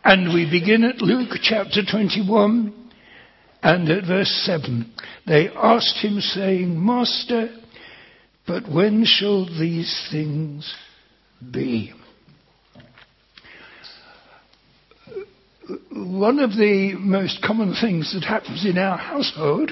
And we begin at Luke chapter 21 and at verse 7. They asked him, saying, Master, but when shall these things be? One of the most common things that happens in our household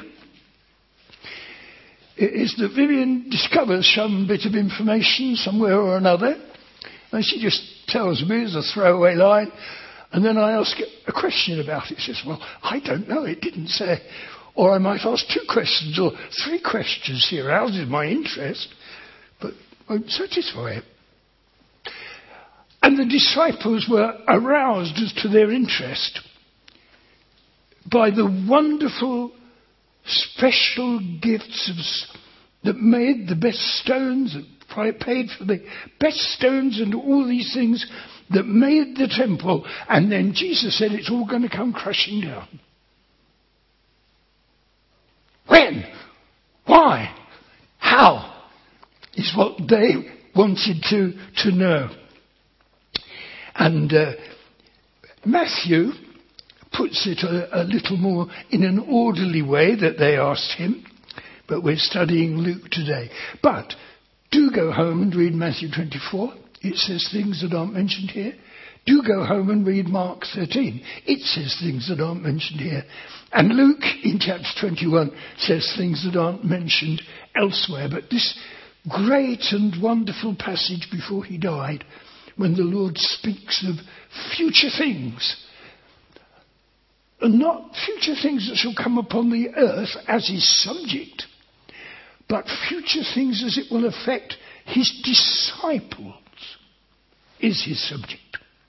is that Vivian discovers some bit of information somewhere or another, and she just tells me as a throwaway line, and then I ask a question about it. She says, well, I don't know, it didn't say. Or I might ask 2 questions or 3 questions. She arouses my interest, but won't satisfy it. And the disciples were aroused as to their interest by the wonderful special gifts that made the best stones, that paid for the best stones and all these things that made the temple. And then Jesus said it's all going to come crashing down. When? Why? How? Is what they wanted to know. And Matthew puts it a little more in an orderly way that they asked him, but we're studying Luke today. But do go home and read Matthew 24. It says things that aren't mentioned here. Do go home and read Mark 13. It says things that aren't mentioned here. And Luke in chapter 21 says things that aren't mentioned elsewhere. But this great and wonderful passage before he died, when the Lord speaks of future things, and not future things that shall come upon the earth as his subject, but future things as it will affect his disciples, is his subject.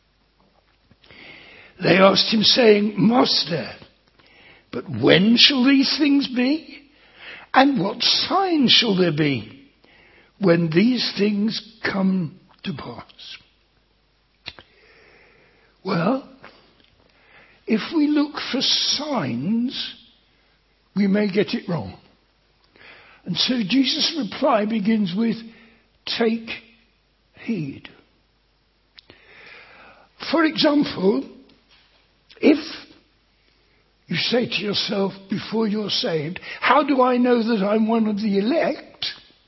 They asked him, saying, Master, but when shall these things be? And what sign shall there be when these things come to pass? Well, if we look for signs, we may get it wrong. And so Jesus' reply begins with, take heed. For example, if you say to yourself before you're saved, how do I know that I'm one of the elect?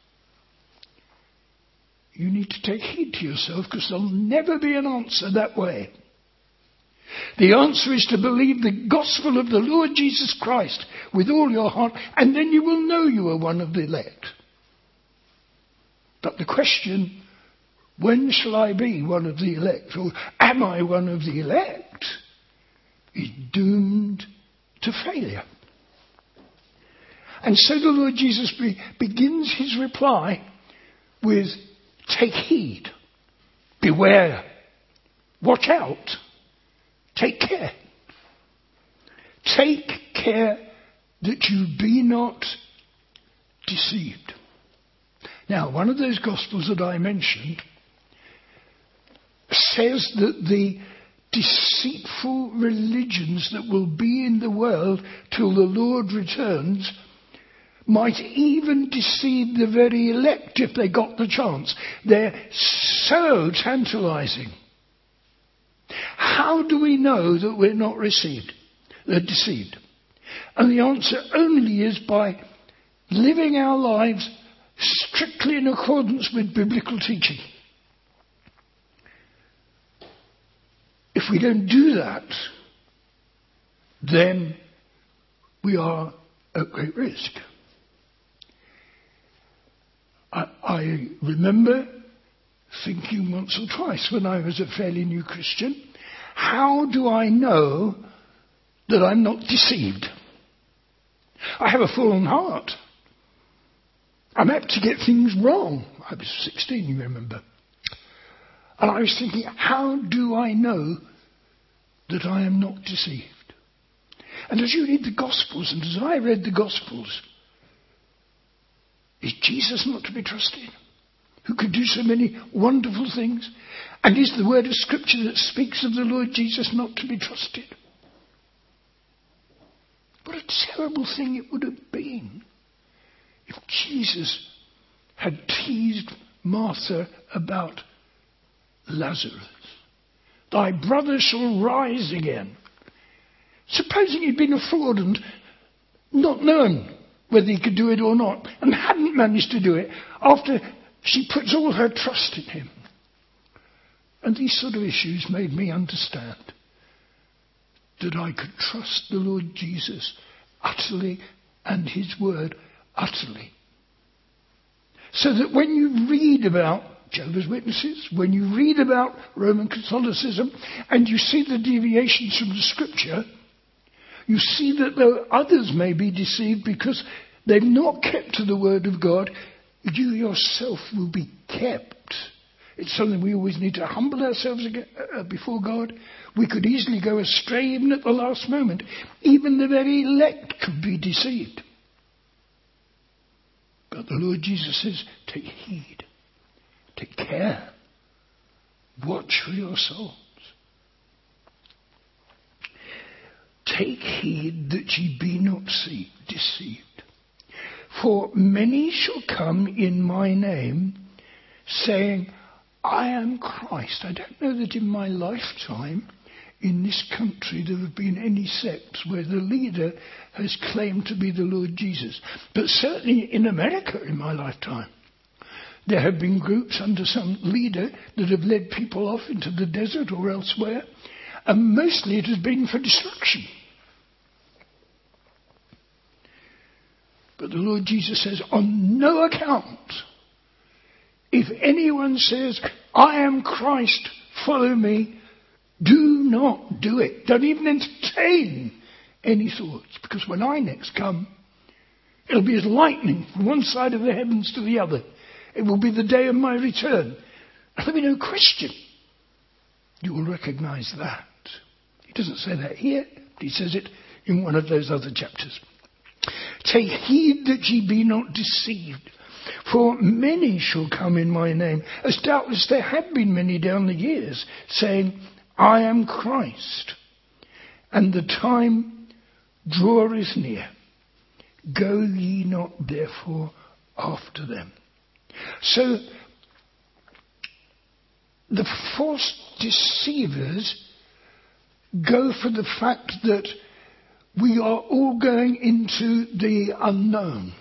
You need to take heed to yourself, because there'll never be an answer that way. The answer is to believe the gospel of the Lord Jesus Christ with all your heart, and then you will know you are one of the elect. But the question, when shall I be one of the elect, or am I one of the elect, is doomed to failure. And so the Lord Jesus begins his reply with, take heed, beware, watch out, take care. Take care that you be not deceived. Now, one of those Gospels that I mentioned says that the deceitful religions that will be in the world till the Lord returns might even deceive the very elect if they got the chance. They're so tantalizing. How do we know that we're not deceived? And the answer only is by living our lives strictly in accordance with biblical teaching. If we don't do that, then we are at great risk. I remember thinking once or twice when I was a fairly new Christian, how do I know that I'm not deceived? I have a fallen heart. I'm apt to get things wrong. I was 16, you remember. And I was thinking, how do I know that I am not deceived? And as you read the Gospels, and as I read the Gospels, is Jesus not to be trusted? Who could do so many wonderful things? And is the word of Scripture that speaks of the Lord Jesus not to be trusted? What a terrible thing it would have been if Jesus had teased Martha about Lazarus. thy brother shall rise again. Supposing he'd been a fraud and not known whether he could do it or not, and hadn't managed to do it after she puts all her trust in him. And these sort of issues made me understand that I could trust the Lord Jesus utterly and his word utterly. So that when you read about Jehovah's Witnesses, when you read about Roman Catholicism, and you see the deviations from the Scripture, you see that though others may be deceived because they've not kept to the Word of God, you yourself will be kept. It's something we always need to humble ourselves before God. We could easily go astray even at the last moment. Even the very elect could be deceived. But the Lord Jesus says, take heed, take care, watch for your souls. Take heed that ye be not deceived. For many shall come in my name, saying, I am Christ. I don't know that in my lifetime in this country there have been any sects where the leader has claimed to be the Lord Jesus. But certainly in America in my lifetime, there have been groups under some leader that have led people off into the desert or elsewhere, and mostly it has been for destruction. But the Lord Jesus says, on no account, if anyone says, I am Christ, follow me, do not do it. Don't even entertain any thoughts. Because when I next come, it'll be as lightning from one side of the heavens to the other. It will be the day of my return. And there'll be no question. You will recognize that. He doesn't say that here, but he says it in one of those other chapters. Take heed that ye be not deceived. For many shall come in my name, as doubtless there have been many down the years, saying, I am Christ, and the time draweth near. Go ye not therefore after them. So, the false deceivers go for the fact that we are all going into the unknown.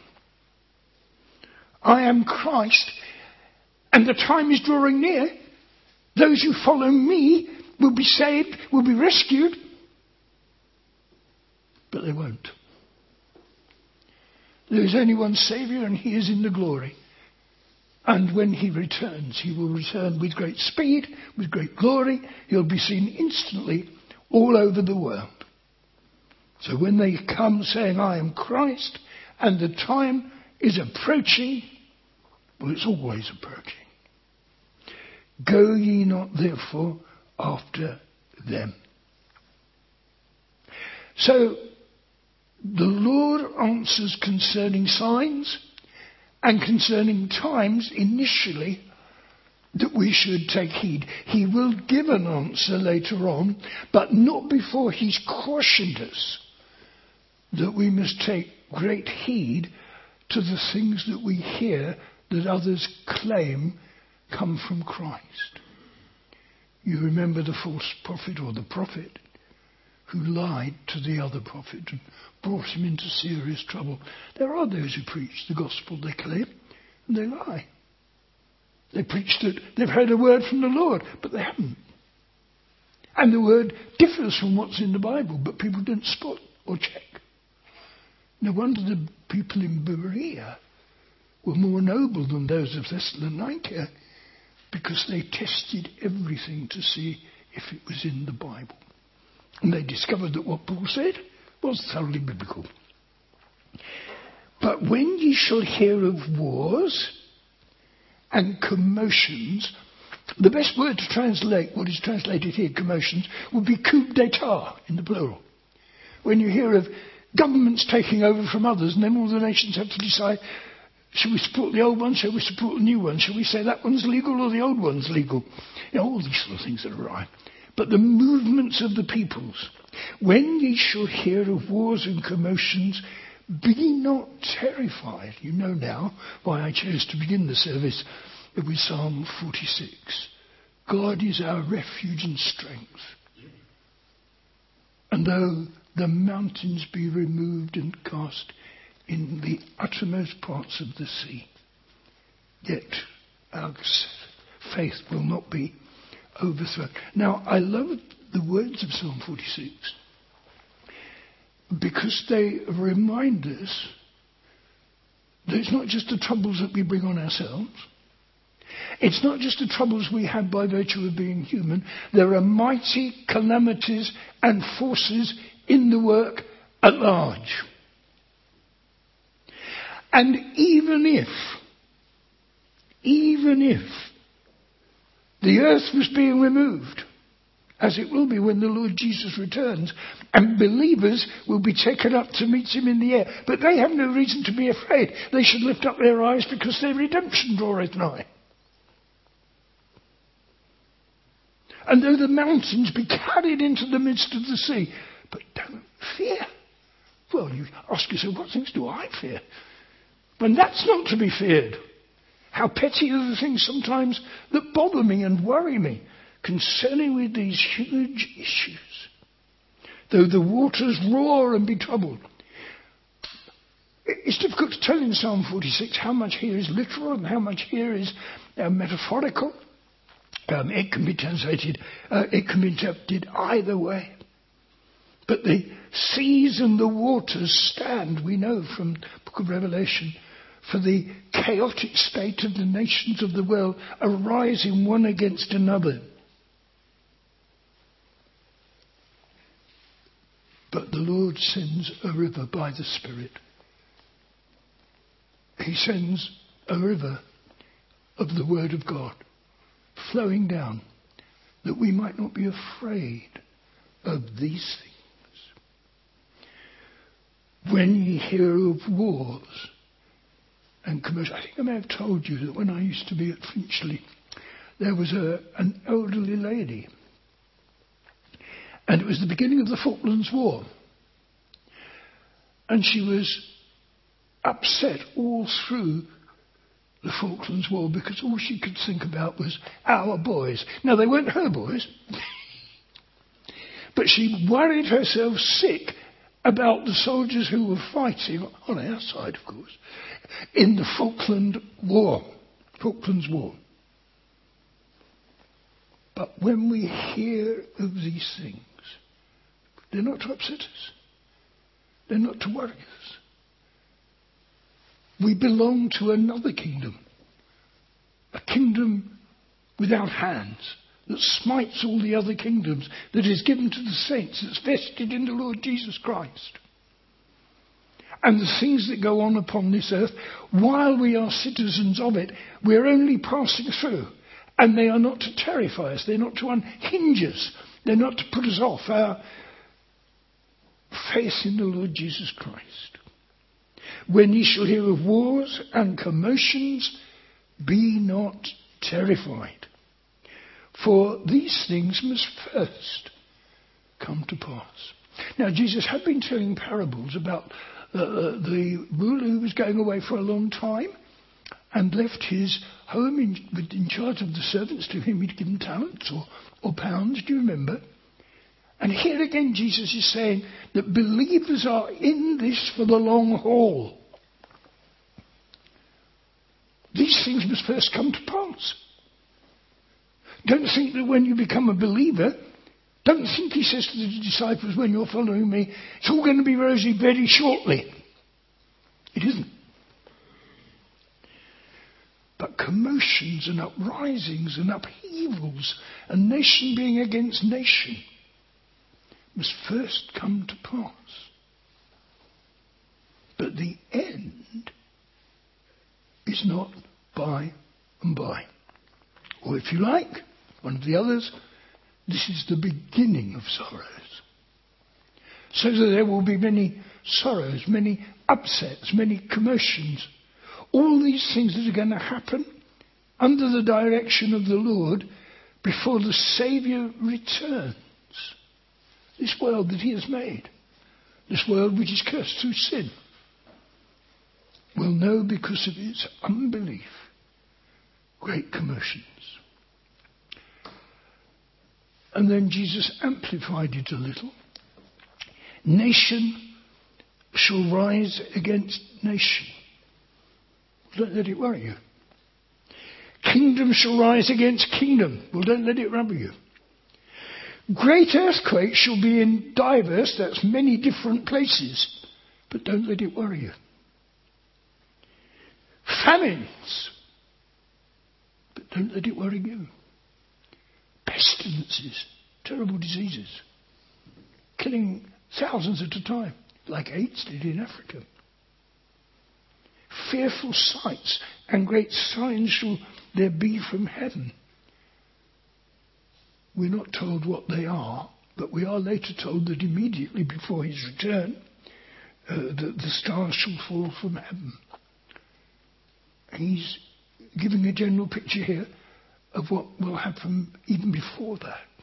I am Christ, and the time is drawing near. Those who follow me will be saved, will be rescued, but they won't. There is only one Saviour, and he is in the glory. And when he returns, he will return with great speed, with great glory. He'll be seen instantly all over the world. So when they come saying, I am Christ, and the time is approaching, well, it's always approaching. Go ye not therefore after them. So the Lord answers concerning signs and concerning times initially that we should take heed. He will give an answer later on, but not before he's cautioned us that we must take great heed to the things that we hear that others claim come from Christ. You remember the false prophet or the prophet who lied to the other prophet and brought him into serious trouble. There are those who preach the gospel, they claim, and they lie. They preach that they've heard a word from the Lord, but they haven't. And the word differs from what's in the Bible, but people don't spot or check. No wonder the people in Berea were more noble than those of Thessalonica, because they tested everything to see if it was in the Bible. And they discovered that what Paul said was thoroughly biblical. But when ye shall hear of wars and commotions, the best word to translate what is translated here, commotions, would be coup d'etat in the plural. When you hear of governments taking over from others, and then all the nations have to decide, shall we support the old one, shall we support the new one, shall we say that one's legal or the old one's legal? You know, all these sort of things that arrive. But the movements of the peoples, when ye shall hear of wars and commotions, be not terrified. You know now why I chose to begin the service with Psalm 46. God is our refuge and strength. And though the mountains be removed and cast in the uttermost parts of the sea, yet our faith will not be overthrown. Now, I love the words of Psalm 46 because they remind us that it's not just the troubles that we bring on ourselves. It's not just the troubles we have by virtue of being human. There are mighty calamities and forces in the work at large. And even if the earth was being removed, as it will be when the Lord Jesus returns, and believers will be taken up to meet him in the air, but they have no reason to be afraid. They should lift up their eyes because their redemption draweth nigh. And though the mountains be carried into the midst of the sea, but don't fear. Well, you ask yourself, what things do I fear? When that's not to be feared. How petty are the things sometimes that bother me and worry me concerning with these huge issues. Though the waters roar and be troubled. It's difficult to tell in Psalm 46 how much here is literal and how much here is metaphorical. It can be translated, it can be interpreted either way. But the seas and the waters stand, we know from the book of Revelation, for the chaotic state of the nations of the world arising one against another. But the Lord sends a river by the Spirit. He sends a river of the Word of God flowing down, that we might not be afraid of these things. When ye hear of wars and commercial, I think I may have told you that when I used to be at Finchley, there was an elderly lady, and it was the beginning of the Falklands War, and she was upset all through the Falklands War because all she could think about was our boys. Now, they weren't her boys, but she worried herself sick about the soldiers who were fighting, on our side of course, in the Falklands War. But when we hear of these things, they're not to upset us. They're not to worry us. We belong to another kingdom. A kingdom without hands that smites all the other kingdoms, that is given to the saints, that's vested in the Lord Jesus Christ. And the things that go on upon this earth, while we are citizens of it, we're only passing through. And they are not to terrify us. They're not to unhinge us. They're not to put us off our faith in the Lord Jesus Christ. When ye shall hear of wars and commotions, be not terrified. For these things must first come to pass. Now, Jesus had been telling parables about the ruler who was going away for a long time and left his home in charge of the servants to whom he'd given talents or pounds. Do you remember? And here again Jesus is saying that believers are in this for the long haul. These things must first come to pass. Don't think that when you become a believer, don't think, he says to the disciples, when you're following me, it's all going to be rosy very shortly. It isn't. But commotions and uprisings and upheavals, and nation being against nation, must first come to pass. But the end is not by and by. Or if you like, one of the others, this is the beginning of sorrows. So that there will be many sorrows, many upsets, many commotions. All these things that are going to happen under the direction of the Lord before the Saviour returns. This world that he has made, this world which is cursed through sin, will know because of its unbelief great commotions. And then Jesus amplified it a little. Nation shall rise against nation. Don't let it worry you. Kingdom shall rise against kingdom. Well, don't let it worry you. Great earthquakes shall be in diverse, that's many different places. But don't let it worry you. Famines. But don't let it worry you. Pestilences, terrible diseases, killing thousands at a time, like AIDS did in Africa. Fearful sights and great signs shall there be from heaven. We're not told what they are, but we are later told that immediately before his return, the stars shall fall from heaven. And he's giving a general picture here of what will happen even before that.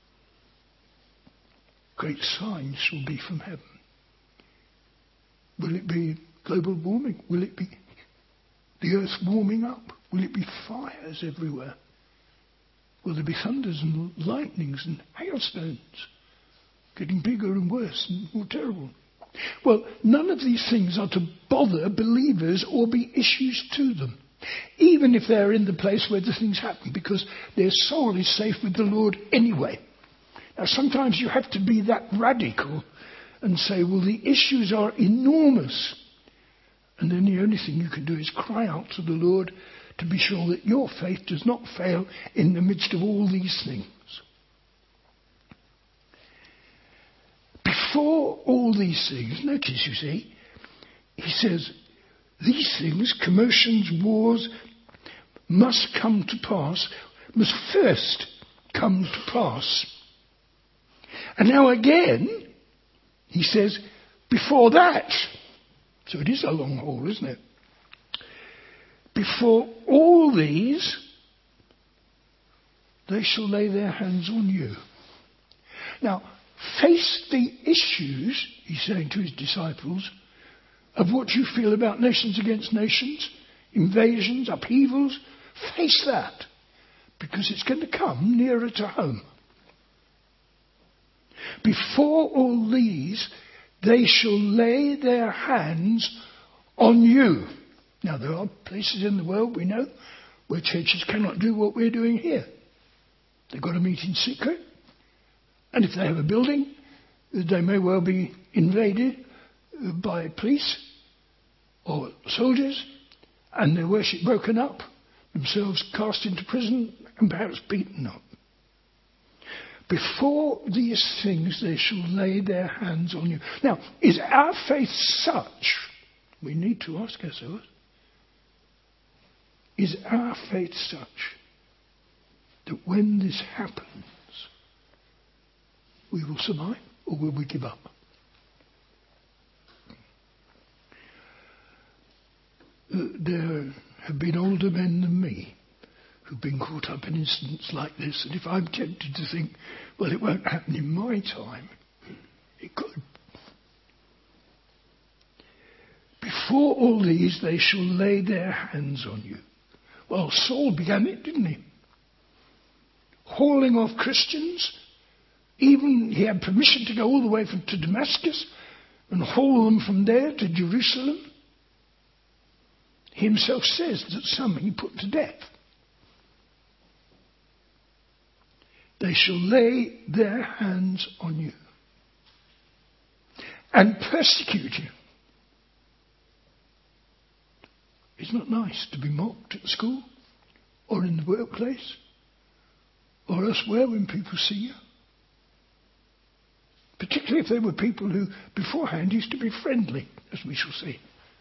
Great signs shall be from heaven. Will it be global warming? Will it be the earth warming up? Will it be fires everywhere? Will there be thunders and lightnings and hailstones getting bigger and worse and more terrible? Well, none of these things are to bother believers or be issues to them, even if they're in the place where the things happen, because their soul is safe with the Lord anyway. Now, sometimes you have to be that radical and say, well, the issues are enormous. And then the only thing you can do is cry out to the Lord to be sure that your faith does not fail in the midst of all these things. Before all these things, notice, you see, he says, these things, commotions, wars, must come to pass, must first come to pass. And now again, he says, before that, so it is a long haul, isn't it? Before all these, they shall lay their hands on you. Now, face the issues, he's saying to his disciples, of what you feel about nations against nations, invasions, upheavals. Face that, because it's going to come nearer to home. Before all these, they shall lay their hands on you. Now, there are places in the world, we know, where churches cannot do what we're doing here. They've got to meet in secret. And if they have a building, they may well be invaded by police or soldiers, and their worship broken up, themselves cast into prison, and perhaps beaten up. Before these things they shall lay their hands on you. Now, is our faith such? We need to ask ourselves. Is our faith such that when this happens, we will survive, or will we give up? There have been older men than me who've been caught up in incidents like this, and if I'm tempted to think, well, it won't happen in my time, it could. Before all these, they shall lay their hands on you. Well, Saul began it, didn't he? Hauling off Christians. Even he had permission to go all the way to Damascus and haul them from there to Jerusalem. He himself says that some he put to death. They shall lay their hands on you and persecute you. It's not nice to be mocked at school or in the workplace or elsewhere when people see you. Particularly if they were people who beforehand used to be friendly, as we shall see.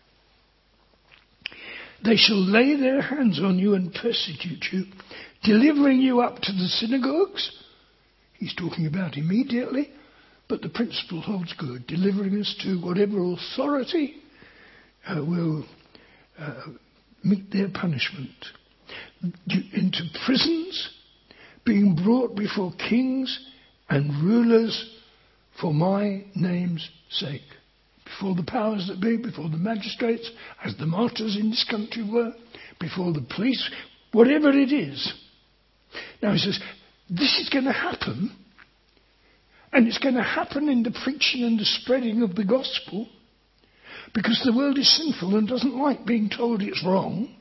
They shall lay their hands on you and persecute you, delivering you up to the synagogues. He's talking about immediately, but the principle holds good. Delivering us to whatever authority will meet their punishment. Into prisons, being brought before kings and rulers for my name's sake. Before the powers that be, before the magistrates, as the martyrs in this country were, before the police, whatever it is. Now he says, this is going to happen. And it's going to happen in the preaching and the spreading of the gospel, because the world is sinful and doesn't like being told it's wrong.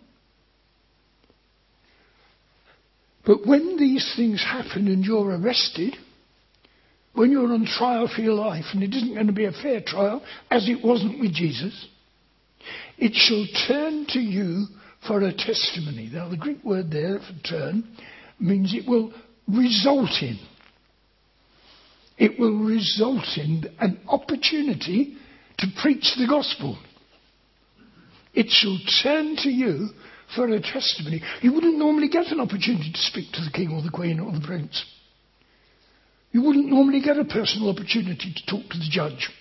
But when these things happen and you're arrested, when you're on trial for your life, and it isn't going to be a fair trial, as it wasn't with Jesus, it shall turn to you for a testimony. Now the Greek word there for turn means it will result in. It will result in an opportunity to preach the gospel. It shall turn to you for a testimony. You wouldn't normally get an opportunity to speak to the king or the queen or the prince. You wouldn't normally get a personal opportunity to talk to the judge.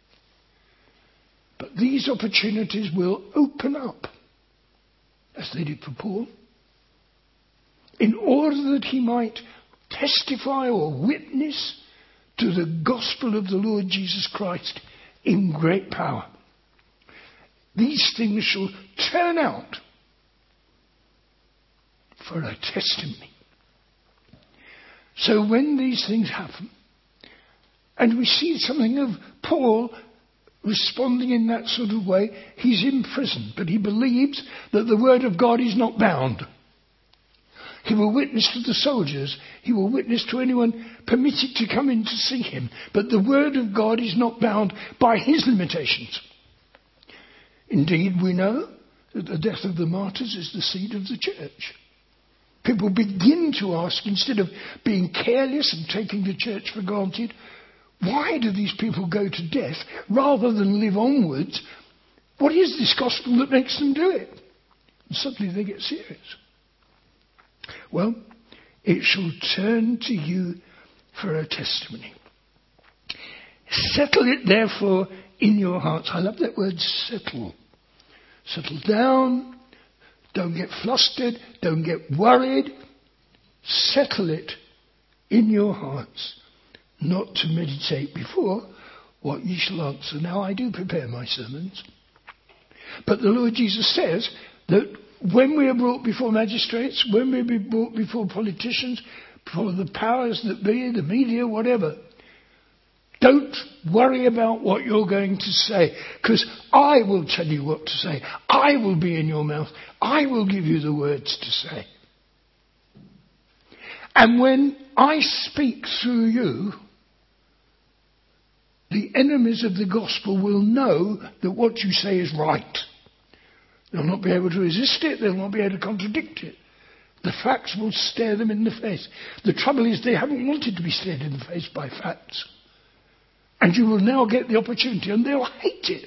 But these opportunities will open up, as they did for Paul, in order that he might testify or witness to the gospel of the Lord Jesus Christ in great power. These things shall turn out for a testimony. So when these things happen, and we see something of Paul responding in that sort of way, he's in prison, but he believes that the word of God is not bound. He will witness to the soldiers. He will witness to anyone permitted to come in to see him. But the word of God is not bound by his limitations. Indeed, we know that the death of the martyrs is the seed of the church. People begin to ask, instead of being careless and taking the church for granted, why do these people go to death rather than live onwards? What is this gospel that makes them do it? And suddenly they get serious. Well, it shall turn to you for a testimony. Settle it therefore in your hearts. I love that word, settle. Settle down. Don't get flustered. Don't get worried. Settle it in your hearts, not to meditate before what ye shall answer. Now, I do prepare my sermons. But the Lord Jesus says that when we are brought before magistrates, when we are brought before politicians, before the powers that be, the media, whatever, don't worry about what you're going to say, because I will tell you what to say. I will be in your mouth. I will give you the words to say. And when I speak through you, the enemies of the gospel will know that what you say is right. They'll not be able to resist it. They'll not be able to contradict it. The facts will stare them in the face. The trouble is they haven't wanted to be stared in the face by facts. And you will now get the opportunity, and they'll hate it.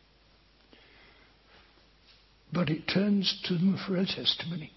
But it turns to them for a testimony.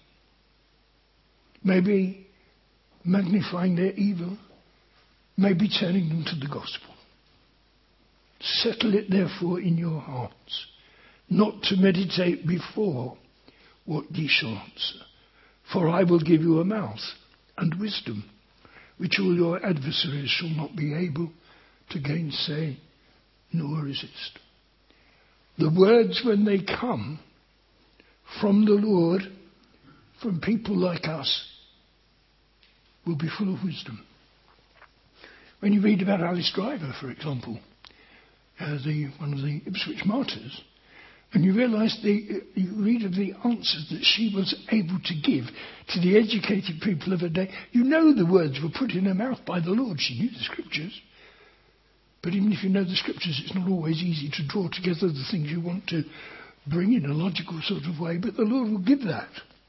Maybe magnifying their evil, maybe turning them to the gospel. Settle it therefore in your hearts, not to meditate before what ye shall answer. For I will give you a mouth and wisdom, which all your adversaries shall not be able to gainsay nor resist. The words, when they come from the Lord, from people like us, will be full of wisdom. When you read about Alice Driver, for example, one of the Ipswich martyrs, and you realise, you read of the answers that she was able to give to the educated people of her day. You know the words were put in her mouth by the Lord. She knew the scriptures. But even if you know the scriptures, it's not always easy to draw together the things you want to bring in a logical sort of way. But the Lord will give that.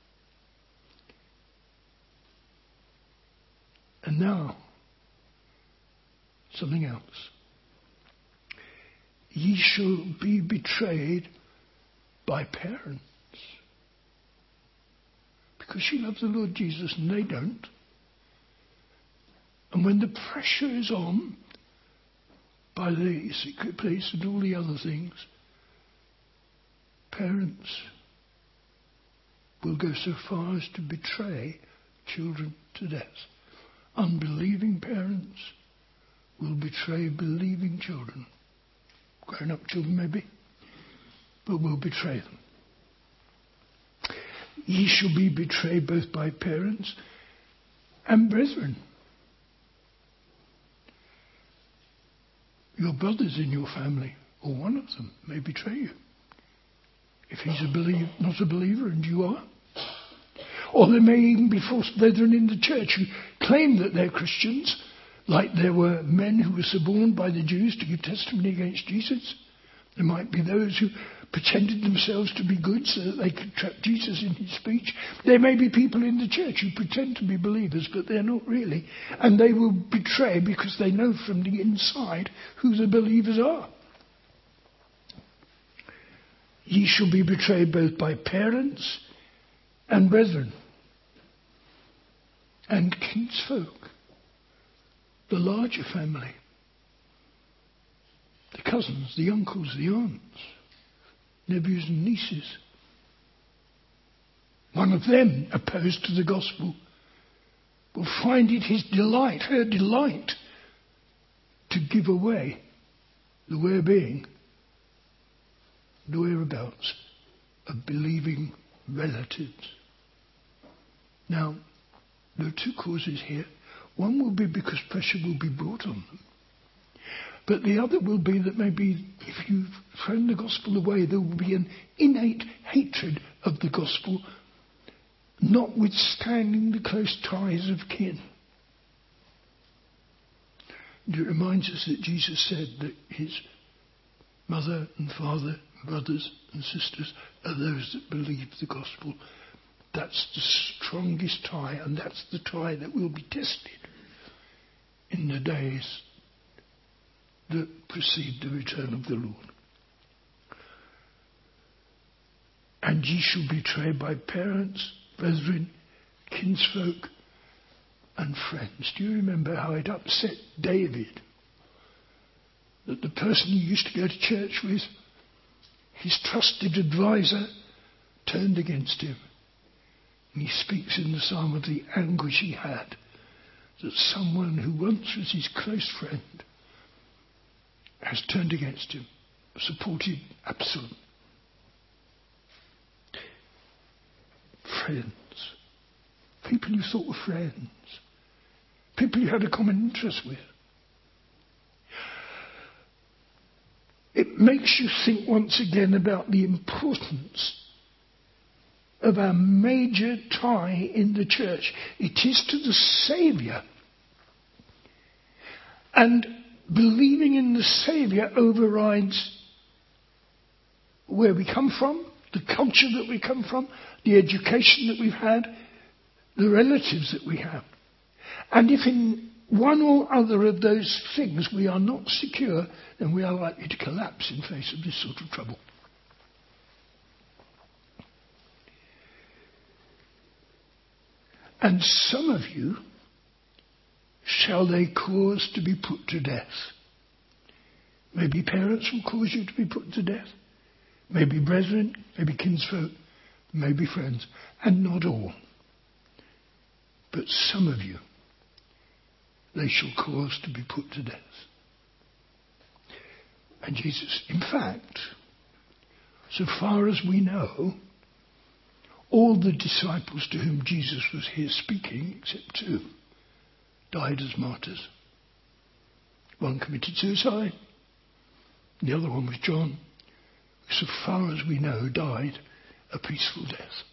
And now, something else. Ye shall be betrayed by parents. Because she loves the Lord Jesus and they don't. And when the pressure is on by the secret police and all the other things, parents will go so far as to betray children to death. Unbelieving parents will betray believing children. Grown-up children maybe, but will betray them. Ye shall be betrayed both by parents and brethren. Your brothers in your family, or one of them, may betray you. If he's not a believer and you are. Or there may even be false brethren in the church who claim that they're Christians, like there were men who were suborned by the Jews to give testimony against Jesus. There might be those who pretended themselves to be good so that they could trap Jesus in his speech. There may be people in the church who pretend to be believers, but they're not really. And they will betray because they know from the inside who the believers are. Ye shall be betrayed both by parents and brethren and kinsfolk, the larger family, the cousins, the uncles, the aunts, nephews and nieces. One of them, opposed to the gospel, will find it his delight, her delight, to give away the well-being, the whereabouts of believing relatives. Now, there are two causes here. One will be because pressure will be brought on them. But the other will be that maybe if you've thrown the gospel away, there will be an innate hatred of the gospel, notwithstanding the close ties of kin. And it reminds us that Jesus said that his mother and father, brothers and sisters are those that believe the gospel. That's the strongest tie, and that's the tie that will be tested in the days that precede the return of the Lord. And ye shall be betrayed by parents, brethren, kinsfolk, and friends. Do you remember how it upset David that the person he used to go to church with, his trusted advisor, turned against him? And he speaks in the psalm of the anguish he had that someone who once was his close friend has turned against him, supported Absalom. Friends. People you thought were friends. People you had a common interest with. It makes you think once again about the importance of our major tie in the church. It is to the Saviour. And believing in the Saviour overrides where we come from, the culture that we come from, the education that we've had, the relatives that we have. And if in one or other of those things we are not secure, then we are likely to collapse in face of this sort of trouble. And some of you shall they cause to be put to death. Maybe parents will cause you to be put to death. Maybe brethren, maybe kinsfolk, maybe friends. And not all. But some of you they shall cause to be put to death. And Jesus, in fact, so far as we know, all the disciples to whom Jesus was here speaking, except two, died as martyrs. One committed suicide. The other one was John, who, so far as we know, died a peaceful death.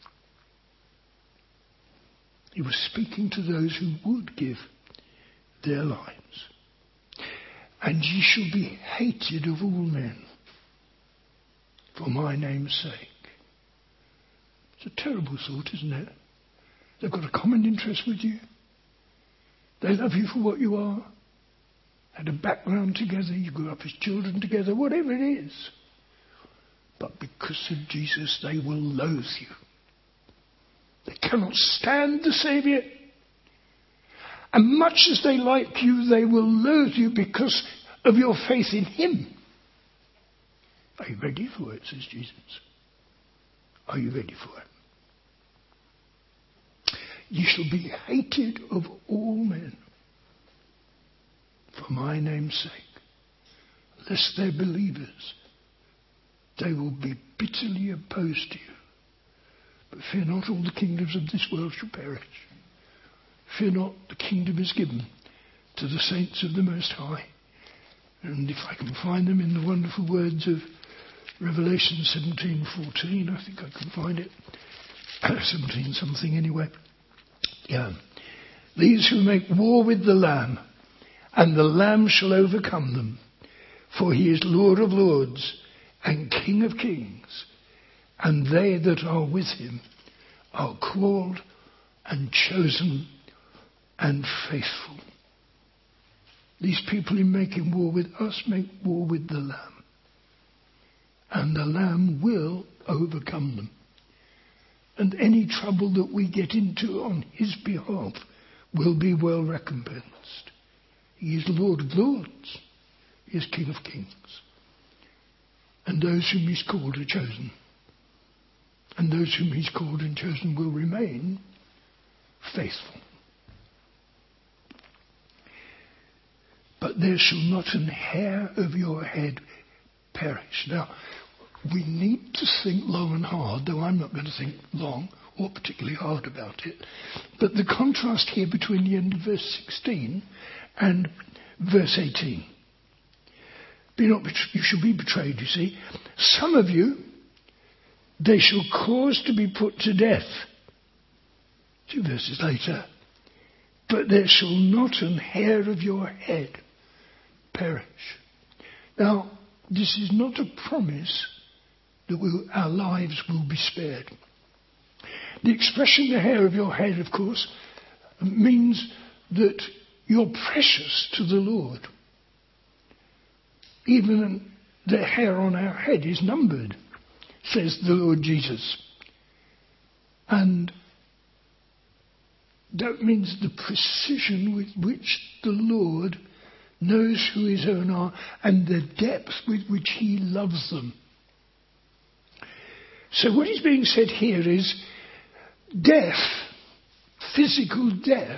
He was speaking to those who would give their lives. And ye shall be hated of all men for my name's sake. It's a terrible thought, isn't it? They've got a common interest with you. They love you for what you are. Had a background together. You grew up as children together. Whatever it is. But because of Jesus, they will loathe you. They cannot stand the Saviour. And much as they like you, they will loathe you because of your faith in Him. Are you ready for it, says Jesus? Are you ready for it? Ye shall be hated of all men for my name's sake. Lest they're believers, they will be bitterly opposed to you. But fear not, all the kingdoms of this world shall perish. Fear not, the kingdom is given to the saints of the Most High. And if I can find them in the wonderful words of Revelation 17:14, I think I can find it. 17 something anyway. Yeah. These who make war with the Lamb, and the Lamb shall overcome them, for he is Lord of lords and King of kings, and they that are with him are called and chosen and faithful. These people in making war with us make war with the Lamb, and the Lamb will overcome them. And any trouble that we get into on his behalf will be well recompensed. He is Lord of lords. He is King of kings. And those whom he's called are chosen. And those whom he's called and chosen will remain faithful. But there shall not an hair of your head perish. Now, we need to think long and hard, though I'm not going to think long or particularly hard about it. But the contrast here between the end of verse 16 and verse 18. You shall be betrayed, you see. Some of you, they shall cause to be put to death. 2 verses later. But there shall not an hair of your head perish. Now, this is not a promise that our lives will be spared. The expression, the hair of your head, of course, means that you're precious to the Lord. Even the hair on our head is numbered, says the Lord Jesus. And that means the precision with which the Lord knows who his own are and the depth with which he loves them. So what is being said here is death, physical death,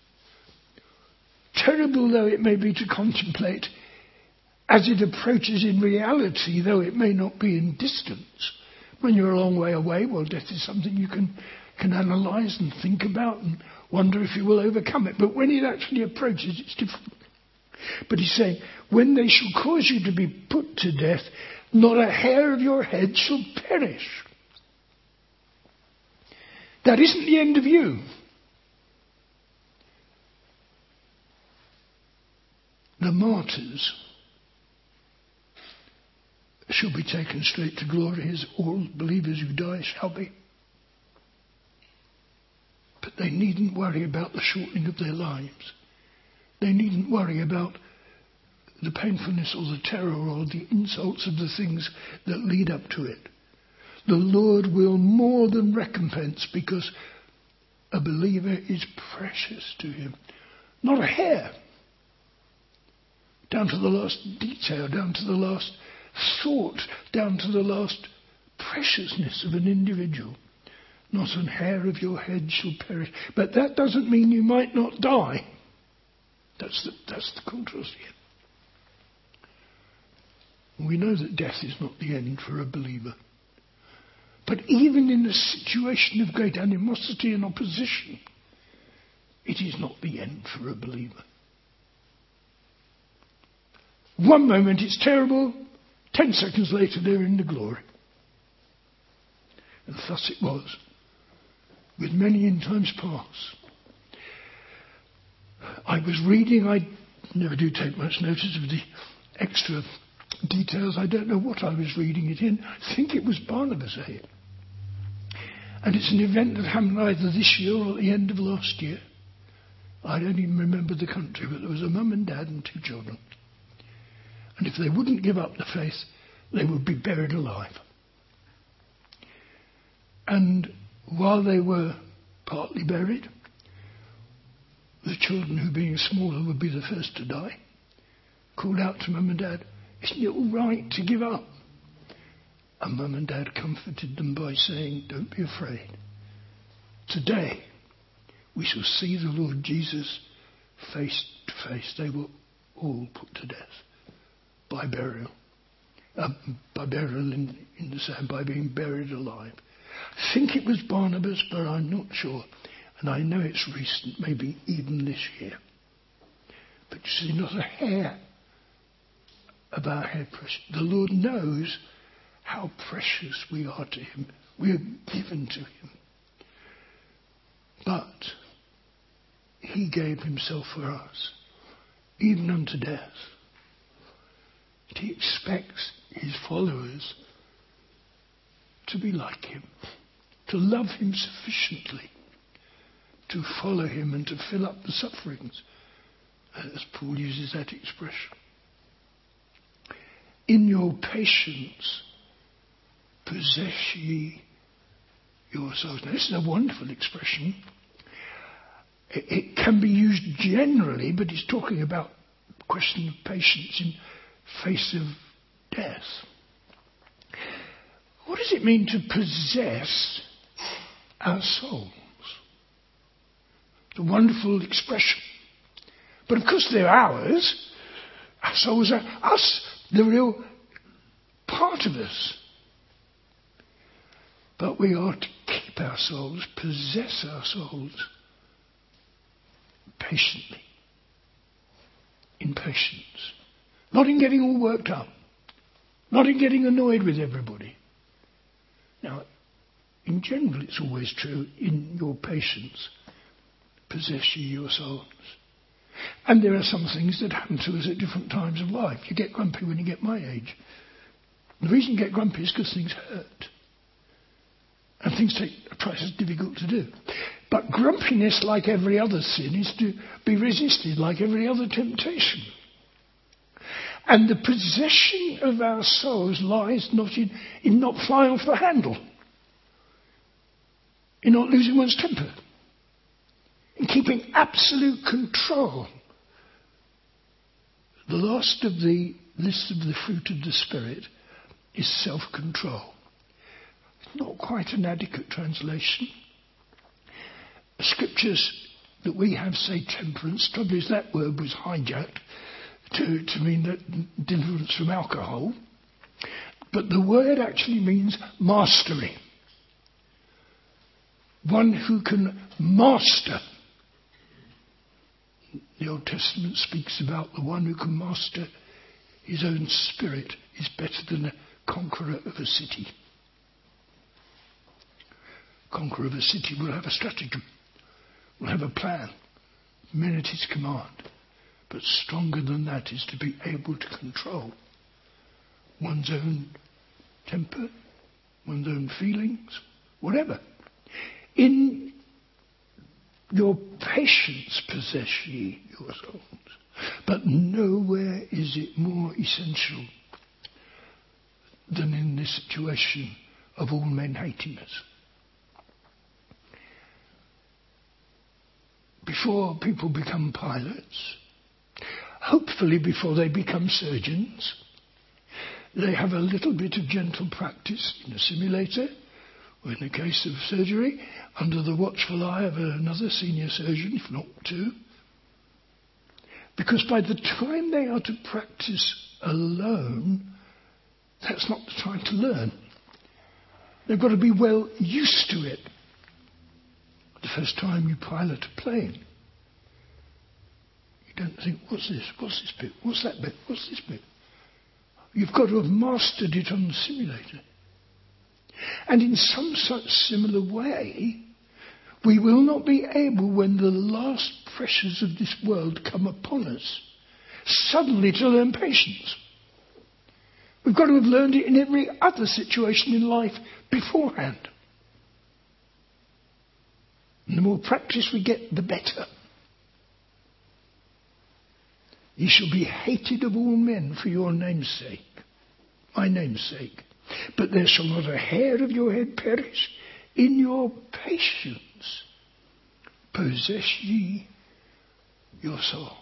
terrible though it may be to contemplate, as it approaches in reality, though it may not be in distance. When you're a long way away, well, death is something you can analyse and think about and wonder if you will overcome it. But when it actually approaches, it's different. But he's saying, when they shall cause you to be put to death, not a hair of your head shall perish. That isn't the end of you. The martyrs shall be taken straight to glory, as all believers who die shall be. But they needn't worry about the shortening of their lives. They needn't worry about the painfulness or the terror or the insults of the things that lead up to it. The Lord will more than recompense, because a believer is precious to him. Not a hair. Down to the last detail, down to the last thought, down to the last preciousness of an individual. Not an hair of your head shall perish. But that doesn't mean you might not die. That's the contrast here. We know that death is not the end for a believer. But even in a situation of great animosity and opposition, it is not the end for a believer. One moment it's terrible, 10 seconds later they're in the glory. And thus it was with many in times past. I was reading, I never do take much notice of the extra details. I don't know what I was reading it in. I think it was Barnabas Day. And it's an event that happened either this year or at the end of last year. I don't even remember the country, but there was a mum and dad and 2 children. And if they wouldn't give up the faith, they would be buried alive. And while they were partly buried, the children, who being smaller would be the first to die, called out to mum and dad, "Isn't it all right to give up?" And mum and dad comforted them by saying, "Don't be afraid. Today we shall see the Lord Jesus face to face." They were all put to death by burial. By burial in the sand, by being buried alive. I think it was Barnabas, but I'm not sure. And I know it's recent, maybe even this year. But you see, not a hair of our head precious. The Lord knows how precious we are to him. We are given to him. But he gave himself for us, even unto death. He expects his followers to be like him, to love him sufficiently, to follow him and to fill up the sufferings, as Paul uses that expression. In your patience, possess ye your souls. Now, this is a wonderful expression. It can be used generally, but it's talking about the question of patience in face of death. What does it mean to possess our souls? It's a wonderful expression. But of course they're ours. Our souls are us, the real part of us. But we are to keep our souls, possess our souls patiently. In patience. Not in getting all worked up. Not in getting annoyed with everybody. Now, in general, it's always true, in your patience, possess ye your souls. And there are some things that happen to us at different times of life. You get grumpy when you get my age. The reason you get grumpy is because things hurt. And things are twice as difficult to do. But grumpiness, like every other sin, is to be resisted like every other temptation. And the possession of our souls lies not in not flying off the handle, in not losing one's temper, in keeping absolute control. The last of the list of the fruit of the Spirit is self-control. It's not quite an adequate translation. The scriptures that we have say temperance. Trouble is that word was hijacked to mean that deliverance from alcohol. But the word actually means mastery. One who can master. The Old Testament speaks about the one who can master his own spirit is better than a conqueror of a city. Conqueror of a city will have a stratagem, will have a plan, men at his command. But stronger than that is to be able to control one's own temper, one's own feelings, whatever. In your patience possess ye your souls. But nowhere is it more essential than in this situation of all men hating us. Before people become pilots, hopefully before they become surgeons, they have a little bit of gentle practice in a simulator, or in the case of surgery, under the watchful eye of another senior surgeon, if not two. Because by the time they are to practice alone, that's not the time to learn. They've got to be well used to it. The first time you pilot a plane, you don't think, what's this? What's this bit? What's that bit? What's this bit? You've got to have mastered it on the simulator. And in some such similar way, we will not be able, when the last pressures of this world come upon us, suddenly to learn patience. We've got to have learned it in every other situation in life beforehand. And the more practice we get, the better. Ye shall be hated of all men for your name's sake, my name's sake. But there shall not a hair of your head perish. In your patience possess ye your souls.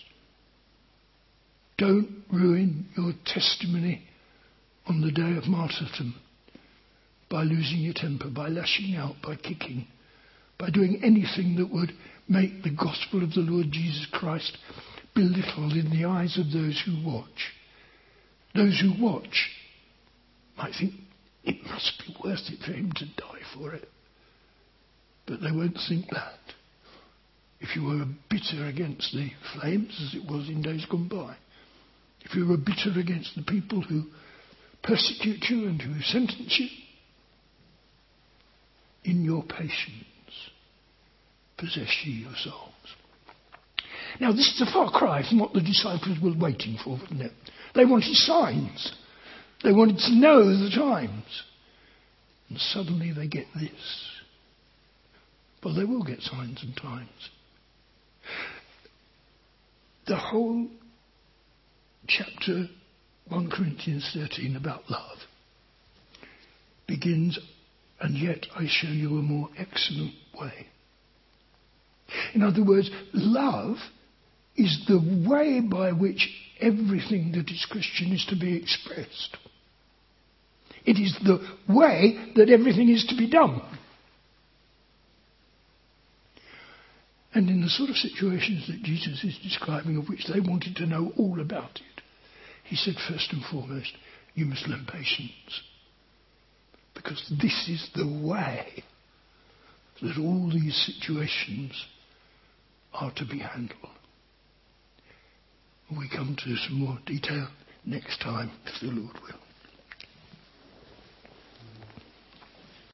Don't ruin your testimony on the day of martyrdom by losing your temper, by lashing out, by kicking, by doing anything that would make the gospel of the Lord Jesus Christ belittled in the eyes of those who watch. Those who watch might think it must be worth it for him to die for it. But they won't think that. If you were bitter against the flames, as it was in days gone by, if you were bitter against the people who persecute you and who sentence you, in your patience possess ye your souls. Now this is a far cry from what the disciples were waiting for, wasn't it? They wanted signs. They wanted to know the times. And suddenly they get this. Well, they will get signs and times. The whole chapter 1 Corinthians 13 about love begins, and yet I show you a more excellent way. In other words, love is the way by which everything that is Christian is to be expressed. It is the way that everything is to be done. And in the sort of situations that Jesus is describing, of which they wanted to know all about it, he said, first and foremost, you must learn patience. Because this is the way that all these situations are to be handled. We come to some more detail next time, if the Lord will.